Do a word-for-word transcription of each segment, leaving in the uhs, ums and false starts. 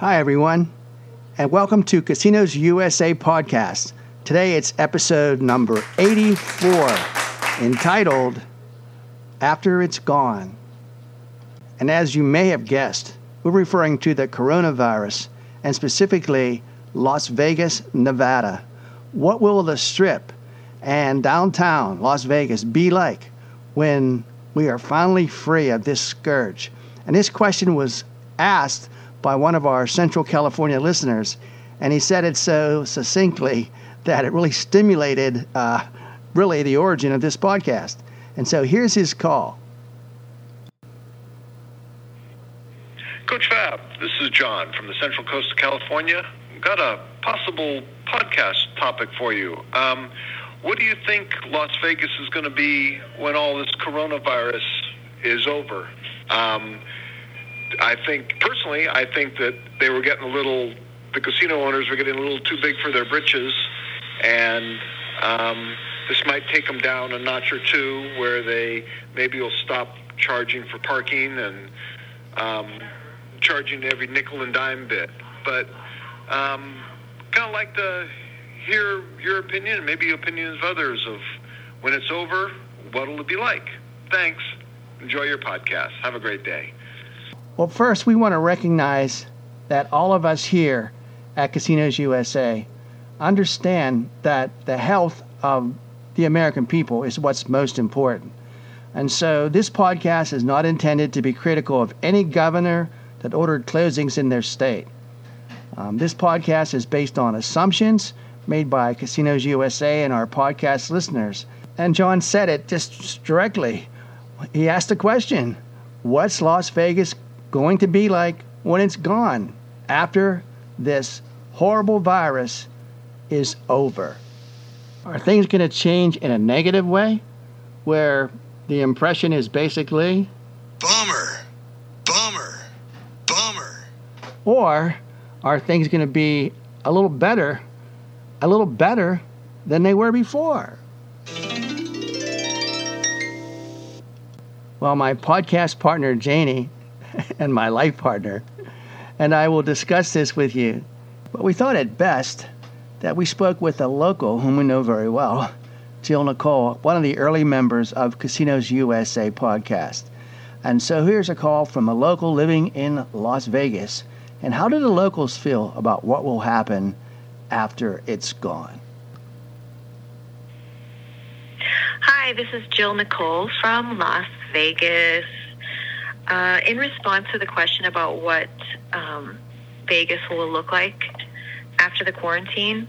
Hi, everyone, and welcome to Casinos U S A podcast. Today it's episode number eighty-four, entitled After It's Gone. And as you may have guessed, we're referring to the coronavirus, and specifically Las Vegas, Nevada. What will the Strip and downtown Las Vegas be like when we are finally free of this scourge? And this question was asked by one of our Central California listeners, and he said it so succinctly that it really stimulated uh, really the origin of this podcast. And so here's his call. Coach Fab, this is John from the Central Coast of California. Got a possible podcast topic for you. Um, what do you think Las Vegas is going to be when all this coronavirus is over? Um, I think, personally, I think that they were getting a little, the casino owners were getting a little too big for their britches, and um, this might take them down a notch or two, where they maybe will stop charging for parking and um, charging every nickel and dime bit. But um, kind of like to hear your opinion, and maybe opinions of others, of when it's over, what will it be like? Thanks. Enjoy your podcast. Have a great day. Well, first, we want to recognize that all of us here at Casinos U S A understand that the health of the American people is what's most important. And so this podcast is not intended to be critical of any governor that ordered closings in their state. Um, this podcast is based on assumptions made by Casinos U S A and our podcast listeners. And John said it just directly. He asked the question, what's Las Vegas going to be like when it's gone after this horrible virus is over? Are things going to change in a negative way, where the impression is basically bummer, bummer, bummer? Or are things going to be a little better, a little better than they were before? Well, my podcast partner, Janie, and my life partner, and I will discuss this with you. But we thought it best that we spoke with a local whom we know very well, Jill Nicole, one of the early members of Casinos U S A podcast. And so here's a call from a local living in Las Vegas. And how do the locals feel about what will happen after it's gone? Hi, this is Jill Nicole from Las Vegas. Uh, in response to the question about what um, Vegas will look like after the quarantine,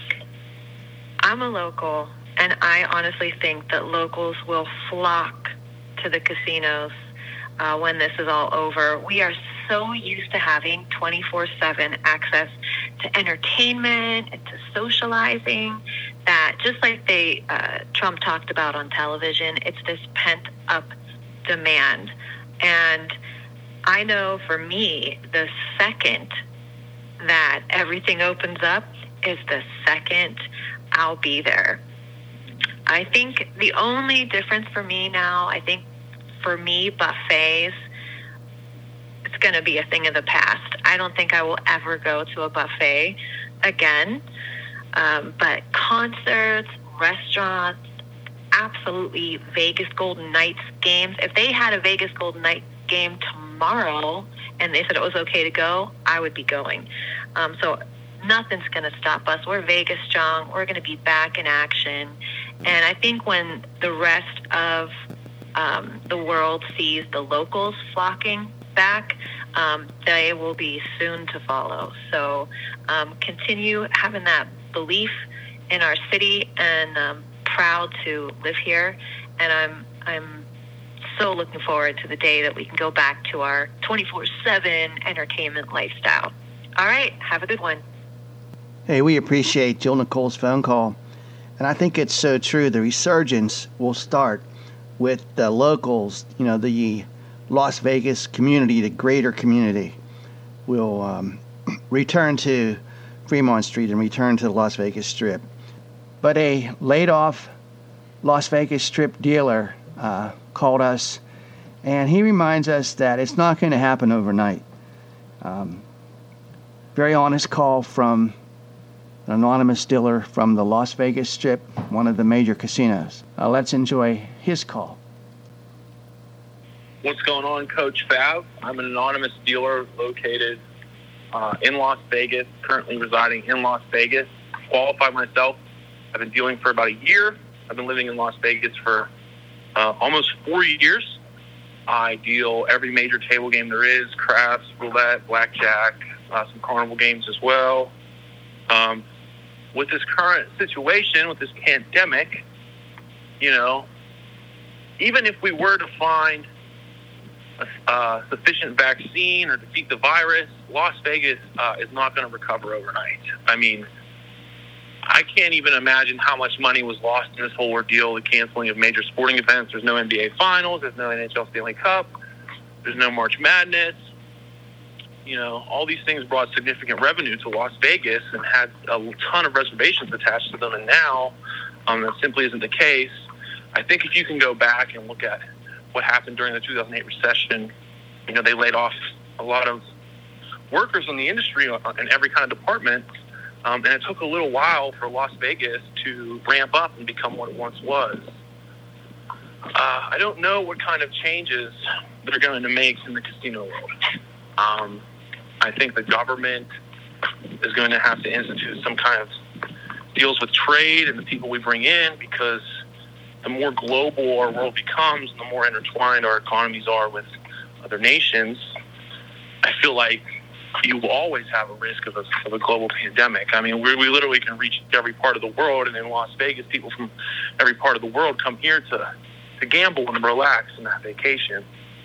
I'm a local, and I honestly think that locals will flock to the casinos uh, when this is all over. We are so used to having twenty-four seven access to entertainment and to socializing that, just like they uh, Trump talked about on television, it's this pent-up demand. And I know for me, the second that everything opens up is the second I'll be there. I think the only difference for me now, I think for me, buffets, it's going to be a thing of the past. I don't think I will ever go to a buffet again. Um, but concerts, restaurants, absolutely Vegas Golden Knights games. If they had a Vegas Golden Knights game tomorrow and they said it was okay to go, I would be going. Um, so nothing's going to stop us. We're Vegas strong. We're going to be back in action. And I think when the rest of um, the world sees the locals flocking back, um, they will be soon to follow. So um, continue having that belief in our city, and um, proud to live here, and I'm I'm so looking forward to the day that we can go back to our twenty-four seven entertainment lifestyle. All right, have a good one. Hey, we appreciate Jill Nicole's phone call, and I think it's so true. The resurgence will start with the locals, you know, the Las Vegas community, the greater community, will um, return to Fremont Street and return to the Las Vegas Strip. But a laid-off Las Vegas Strip dealer uh, called us, and he reminds us that it's not going to happen overnight. Um, very honest call from an anonymous dealer from the Las Vegas Strip, one of the major casinos. Uh, let's enjoy his call. What's going on, Coach Fab? I'm an anonymous dealer located uh, in Las Vegas, currently residing in Las Vegas. Qualified myself. I've been dealing for about a year. I've been living in Las Vegas for uh, almost four years. I deal every major table game there is, craps, roulette, blackjack, uh, some carnival games as well. Um, with this current situation, with this pandemic, you know, even if we were to find a uh, sufficient vaccine or defeat the virus, Las Vegas uh, is not going to recover overnight. I mean, I can't even imagine how much money was lost in this whole ordeal, the canceling of major sporting events. There's no N B A Finals. There's no N H L Stanley Cup. There's no March Madness. You know, all these things brought significant revenue to Las Vegas and had a ton of reservations attached to them. And now um, that simply isn't the case. I think if you can go back and look at what happened during the two thousand eight recession, you know, they laid off a lot of workers in the industry in every kind of department. Um, and it took a little while for Las Vegas to ramp up and become what it once was. Uh, I don't know what kind of changes they're going to make in the casino world. Um, I think the government is going to have to institute some kind of deals with trade and the people we bring in, because the more global our world becomes, the more intertwined our economies are with other nations. I feel like you will always have a risk of a, of a global pandemic. I mean, we we literally can reach every part of the world, and in Las Vegas, people from every part of the world come here to, to gamble and relax and have vacation.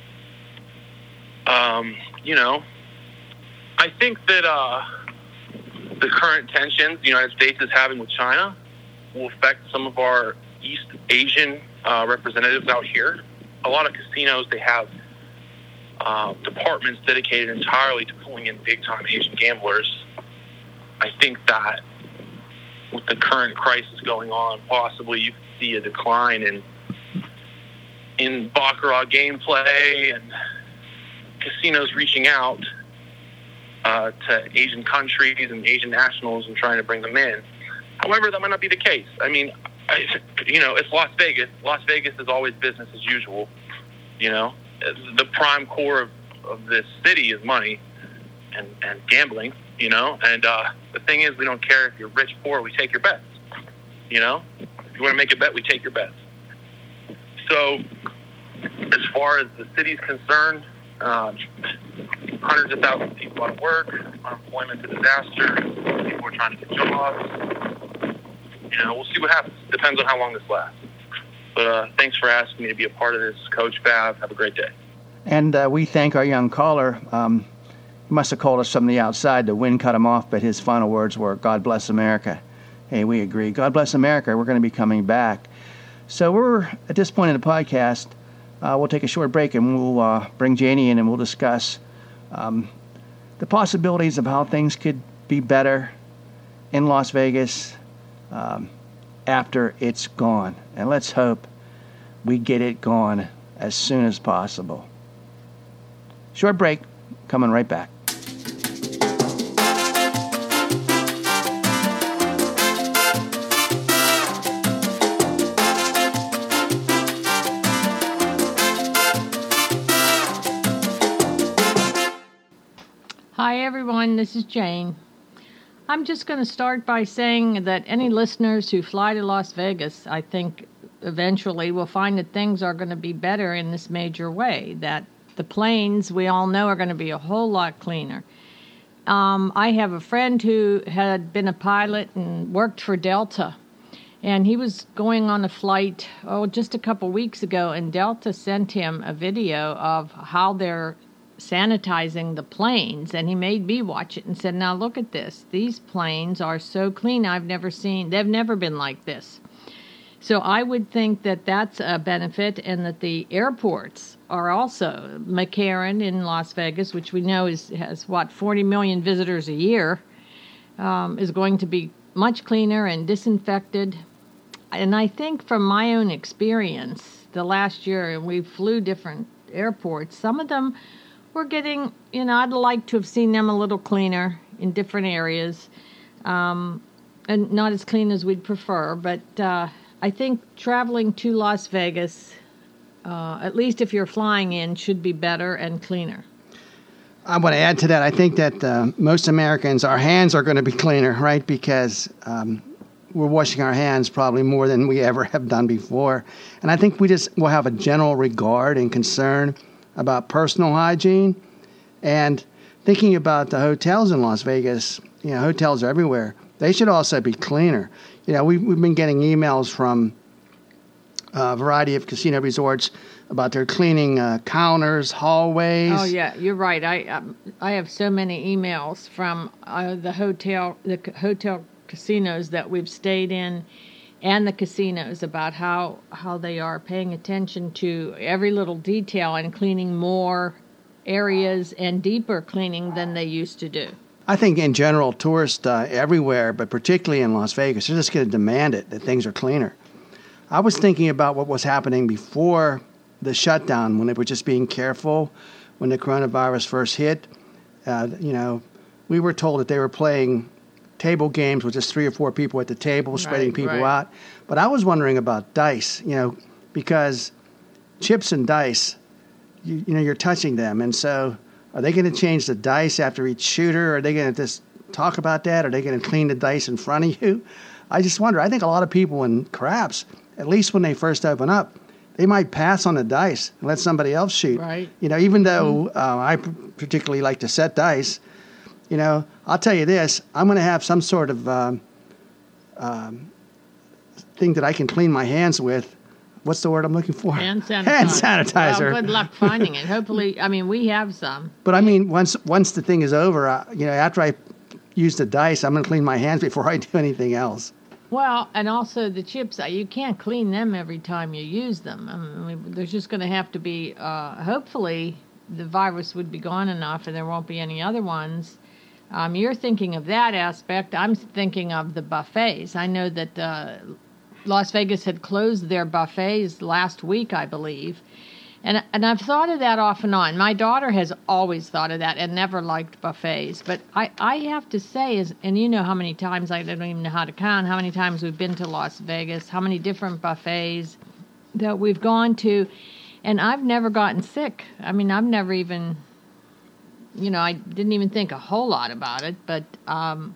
Um, you know, I think that uh, the current tensions the United States is having with China will affect some of our East Asian uh, representatives out here. A lot of casinos, they have Uh, departments dedicated entirely to pulling in big-time Asian gamblers. I think that with the current crisis going on, possibly you could see a decline in in baccarat gameplay and casinos reaching out uh, to Asian countries and Asian nationals and trying to bring them in. However, that might not be the case. I mean, I, you know, it's Las Vegas. Las Vegas is always business as usual, you know. The prime core of, of this city is money and, and gambling, you know. And uh, the thing is, we don't care if you're rich, poor, we take your bets, you know. If you want to make a bet, we take your bets. So as far as the city's concerned, uh, hundreds of thousands of people out of work, unemployment's a disaster, people are trying to get jobs. You know, we'll see what happens. Depends on how long this lasts. But uh, thanks for asking me to be a part of this, Coach Fab. Have a great day. And uh, we thank our young caller. Um, he must have called us from the outside. The wind cut him off, but his final words were, God bless America. Hey, we agree. God bless America. We're going to be coming back. So we're at this point in the podcast. Uh, we'll take a short break, and we'll uh, bring Janie in, and we'll discuss um, the possibilities of how things could be better in Las Vegas um, after it's gone. And let's hope we get it gone as soon as possible. Short break, coming right back. Hi everyone, this is Jane. I'm just going to start by saying that any listeners who fly to Las Vegas, I think eventually will find that things are going to be better in this major way, that the planes, we all know, are going to be a whole lot cleaner. Um, I have a friend who had been a pilot and worked for Delta, and he was going on a flight, oh, just a couple weeks ago, and Delta sent him a video of how they're sanitizing the planes, and he made me watch it and said, now look at this. These planes are so clean. I've never seen, they've never been like this. So I would think that that's a benefit, and that the airports are also, McCarran in Las Vegas, which we know is has, what, forty million visitors a year, um, is going to be much cleaner and disinfected. And I think from my own experience, the last year, and we flew different airports, some of them we're getting, you know, I'd like to have seen them a little cleaner. in different areas, um, and not as clean as we'd prefer. But uh, I think traveling to Las Vegas, uh, at least if you're flying in, should be better and cleaner. I want to add to that. I think that uh, most Americans, our hands are going to be cleaner, right? Because um, we're washing our hands probably more than we ever have done before. And I think we just will have a general regard and concern about personal hygiene. And thinking about the hotels in Las Vegas, you know, hotels are everywhere. They should also be cleaner. You know, we, we've been getting emails from a variety of casino resorts about their cleaning uh, counters, hallways. Oh yeah, you're right. I um, I have so many emails from uh, the hotel, the c- hotel casinos that we've stayed in, and the casinos about how how they are paying attention to every little detail and cleaning more areas and deeper cleaning than they used to do. I think in general, tourists uh, everywhere, but particularly in Las Vegas, they're just going to demand it, that things are cleaner. I was thinking about what was happening before the shutdown, when they were just being careful, when the coronavirus first hit. Uh, you know, we were told that they were playing table games with just three or four people at the table, spreading Right, people right. out. But I was wondering about dice, you know, because chips and dice, you, you know, you're touching them. And so are they going to change the dice after each shooter? Or are they going to just talk about that? Are they going to clean the dice in front of you? I just wonder. I think a lot of people in craps, at least when they first open up, they might pass on the dice and let somebody else shoot. Right. You know, even though uh, I p- particularly like to set dice, you know, I'll tell you this, I'm going to have some sort of um, um, thing that I can clean my hands with. What's the word I'm looking for? Hand sanitizer. Hand sanitizer. Well, good luck finding it. Hopefully, I mean, we have some. But I mean, once once the thing is over, uh, you know, after I use the dice, I'm going to clean my hands before I do anything else. Well, and also the chips, uh, you can't clean them every time you use them. I mean, there's just going to have to be, uh, hopefully, the virus would be gone enough and there won't be any other ones. Um, you're thinking of that aspect. I'm thinking of the buffets. I know that uh, Las Vegas had closed their buffets last week, I believe. And and I've thought of that off and on. My daughter has always thought of that and never liked buffets. But I, I have to say, is and you know how many times, I don't even know how to count, how many times we've been to Las Vegas, how many different buffets that we've gone to, and I've never gotten sick. I mean, I've never even, you know, I didn't even think a whole lot about it. But um,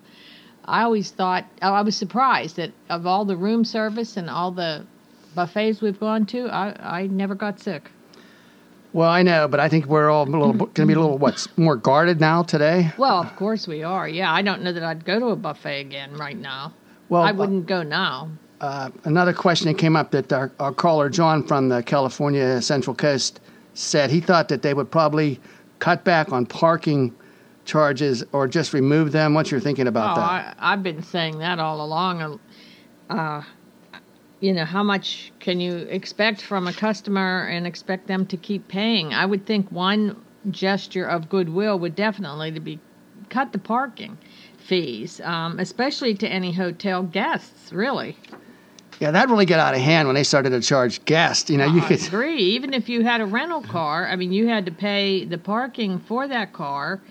I always thought, I was surprised that of all the room service and all the buffets we've gone to, I, I never got sick. Well, I know, but I think we're all a little going to be a little what's more guarded now today. Well, of course we are. Yeah, I don't know that I'd go to a buffet again right now. Well, I wouldn't go now. Uh, another question that came up that our, our caller John from the California Central Coast said he thought that they would probably cut back on parking charges or just remove them. What's your thinking about oh, that? I, I've been saying that all along. Uh, you know, how much can you expect from a customer and expect them to keep paying? I would think one gesture of goodwill would definitely to be cut the parking fees, um, especially to any hotel guests, really. Yeah, that really got out of hand when they started to charge guests. You know, you I could agree. Even if you had a rental car, I mean, you had to pay the parking for that car.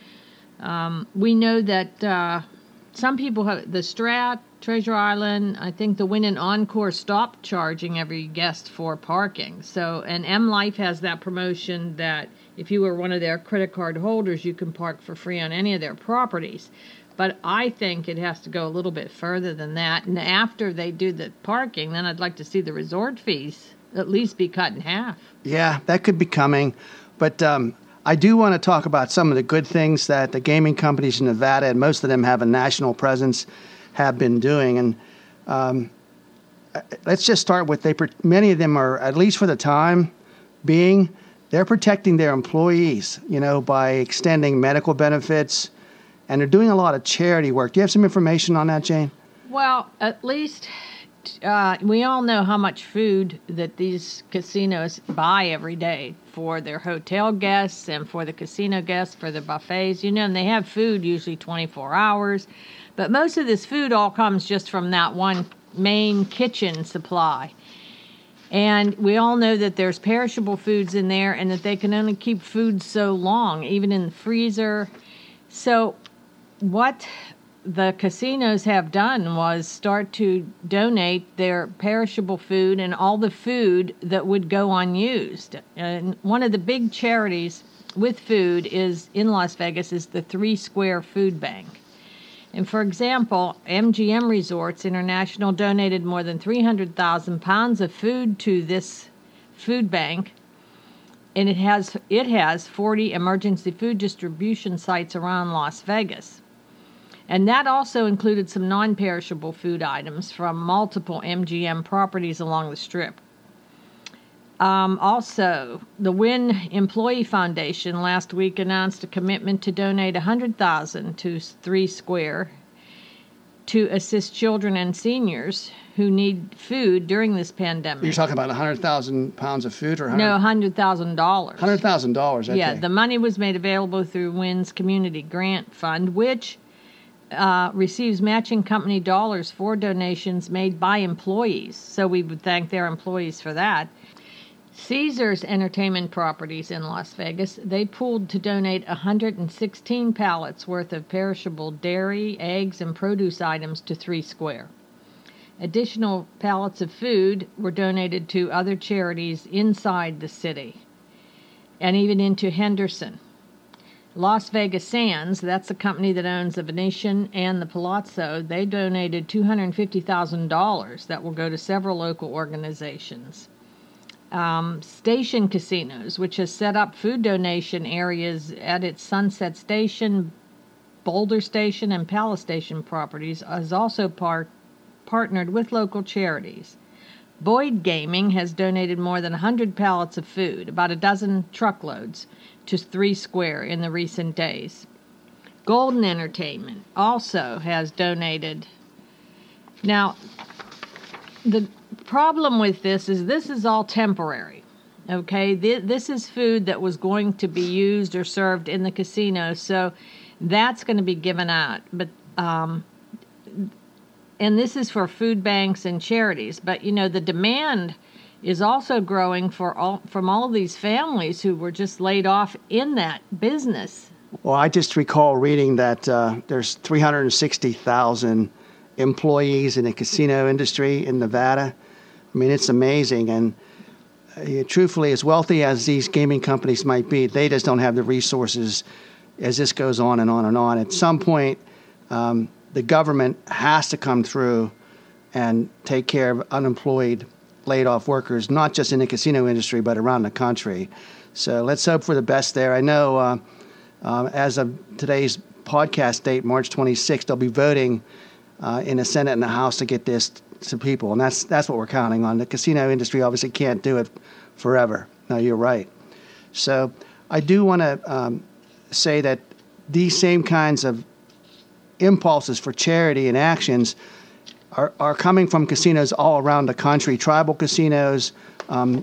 Um, we know that uh, some people have the Strat, Treasure Island, I think the Wynn and Encore stopped charging every guest for parking. So, and M Life has that promotion that if you were one of their credit card holders, you can park for free on any of their properties. But I think it has to go a little bit further than that. And after they do the parking, then I'd like to see the resort fees at least be cut in half. Yeah, that could be coming. But um, I do want to talk about some of the good things that the gaming companies in Nevada, and most of them have a national presence, have been doing. And um, let's just start with, they. many of them are, at least for the time being, they're protecting their employees, you know, by extending medical benefits, and they're doing a lot of charity work. Do you have some information on that, Jane? Well, at least uh, we all know how much food that these casinos buy every day for their hotel guests and for the casino guests, for the buffets. You know, and they have food usually twenty-four hours. But most of this food all comes just from that one main kitchen supply. And we all know that there's perishable foods in there and that they can only keep food so long, even in the freezer. So what the casinos have done was start to donate their perishable food and all the food that would go unused. And one of the big charities with food is in Las Vegas is the Three Square Food Bank. And for example, M G M Resorts International donated more than three hundred thousand pounds of food to this food bank, and it has it has forty emergency food distribution sites around Las Vegas. And that also included some non-perishable food items from multiple M G M properties along the Strip. Um, also, the Wynn Employee Foundation last week announced a commitment to donate one hundred thousand dollars to Three Square to assist children and seniors who need food during this pandemic. You're talking about one hundred thousand pounds of food? or one hundred No, one hundred thousand dollars. one hundred thousand dollars, okay. Yeah, the money was made available through Wynn's Community Grant Fund, which uh, receives matching company dollars for donations made by employees. So we would thank their employees for that. Caesars Entertainment Properties in Las Vegas, they pooled to donate one hundred sixteen pallets worth of perishable dairy, eggs, and produce items to Three Square. Additional pallets of food were donated to other charities inside the city and even into Henderson. Las Vegas Sands, that's a company that owns the Venetian and the Palazzo, they donated two hundred fifty thousand dollars that will go to several local organizations. Um, Station Casinos, which has set up food donation areas at its Sunset Station, Boulder Station, and Palace Station properties, has also par- partnered with local charities. Boyd Gaming has donated more than one hundred pallets of food, about a dozen truckloads, to Three Square in the recent days. Golden Entertainment also has donated. Now, the problem with this is this is all temporary, okay? This is food that was going to be used or served in the casino, so that's going to be given out. But um, and this is for food banks and charities. But, you know, the demand is also growing for all from all of these families who were just laid off in that business. Well, I just recall reading that uh, there's three hundred sixty thousand employees in the casino industry in Nevada. I mean, it's amazing. And uh, truthfully, as wealthy as these gaming companies might be, they just don't have the resources as this goes on and on and on. At some point, um, the government has to come through and take care of unemployed, laid-off workers, not just in the casino industry, but around the country. So let's hope for the best there. I know uh, uh, as of today's podcast date, March twenty-sixth, they'll be voting uh, in the Senate and the House to get this to people, and that's that's what we're counting on. The casino industry obviously can't do it forever. No, you're right. So I do want to um, say that these same kinds of impulses for charity and actions are, are coming from casinos all around the country, tribal casinos, um,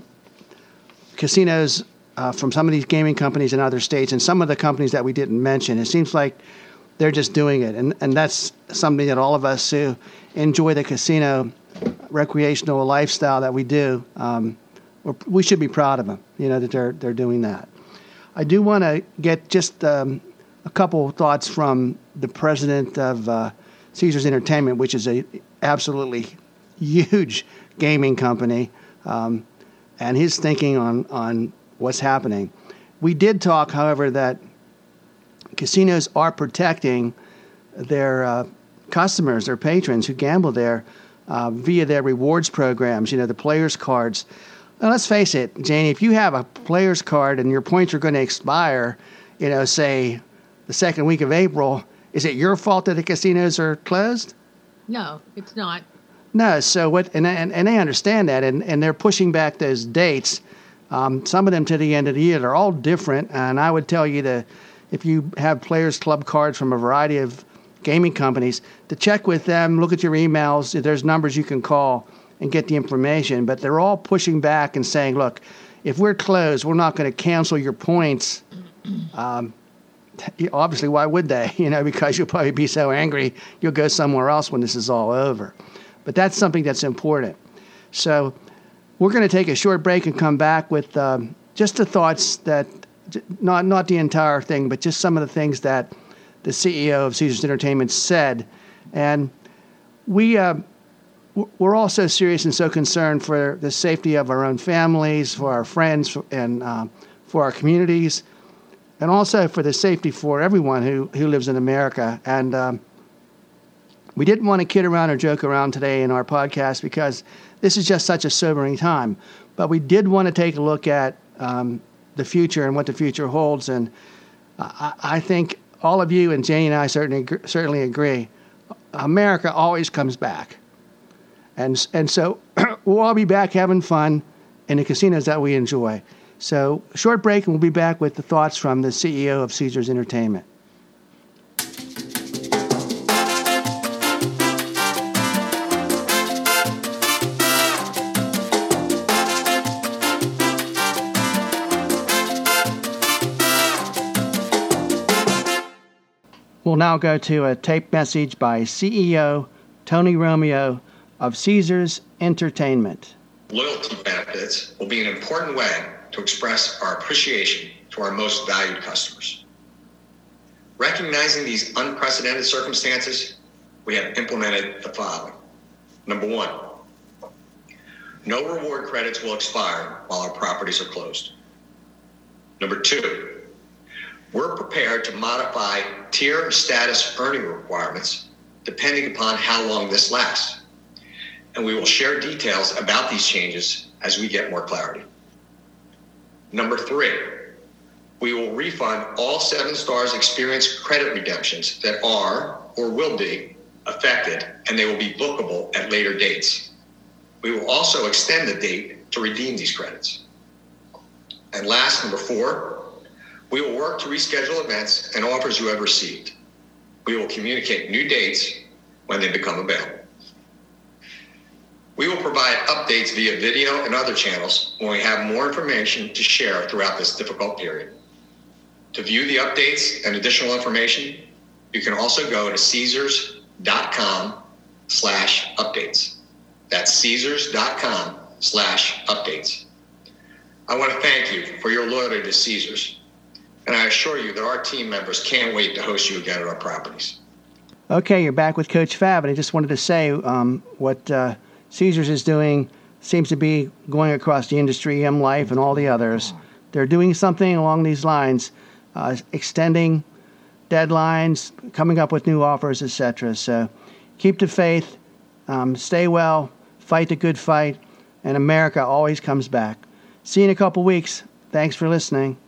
casinos uh, from some of these gaming companies in other states, and some of the companies that we didn't mention. It seems like they're just doing it, and, and that's something that all of us who enjoy the casino recreational lifestyle that we do, um, we should be proud of them, you know, that they're they're doing that. I do want to get just um, a couple thoughts from the president of uh, Caesars Entertainment, which is a absolutely huge gaming company, um, and his thinking on, on what's happening. We did talk, however, that casinos are protecting their uh, customers, their patrons who gamble there uh, via their rewards programs, you know, the players' cards. Now, let's face it, Janie, if you have a players' card and your points are going to expire, you know, say the second week of April, is it your fault that the casinos are closed? No, it's not. No, so what, and, and, and they understand that, and, and they're pushing back those dates, um, some of them to the end of the year. They're all different, and I would tell you to, if you have Players Club cards from a variety of gaming companies, to check with them, look at your emails. There's numbers you can call and get the information. But they're all pushing back and saying, look, if we're closed, we're not going to cancel your points. Um, obviously, why would they? You know, because you'll probably be so angry, you'll go somewhere else when this is all over. But that's something that's important. So we're going to take a short break and come back with um, just the thoughts that, not not the entire thing, but just some of the things that the C E O of Caesars Entertainment, said. And we, uh, we're all so serious and so concerned for the safety of our own families, for our friends, and uh, for our communities, and also for the safety for everyone who, who lives in America. And um, we didn't want to kid around or joke around today in our podcast because this is just such a sobering time. But we did want to take a look at um, the future and what the future holds. And I, I think all of you and Jane and I certainly certainly agree. America always comes back. And and so we'll all be back having fun in the casinos that we enjoy. So short break, and we'll be back with the thoughts from the C E O of Caesars Entertainment. We'll now go to a tape message by C E O Tony Romeo of Caesars Entertainment. Loyalty benefits will be an important way to express our appreciation to our most valued customers. Recognizing these unprecedented circumstances, we have implemented the following. Number one, no reward credits will expire while our properties are closed. Number two, we're prepared to modify tier status earning requirements depending upon how long this lasts. And we will share details about these changes as we get more clarity. Number three, we will refund all Seven Stars Experience credit redemptions that are or will be affected, and they will be bookable at later dates. We will also extend the date to redeem these credits. And last, number four, we will work to reschedule events and offers you have received. We will communicate new dates when they become available. We will provide updates via video and other channels when we have more information to share throughout this difficult period. To view the updates and additional information, you can also go to Caesars.com slash updates. That's Caesars.com slash updates. I want to thank you for your loyalty to Caesars. And I assure you that our team members can't wait to host you again at our properties. Okay, you're back with Coach Fab, and I just wanted to say um, what uh, Caesars is doing seems to be going across the industry, M Life, and all the others. They're doing something along these lines, uh, extending deadlines, coming up with new offers, et cetera. So keep the faith, um, stay well, fight the good fight, and America always comes back. See you in a couple weeks. Thanks for listening.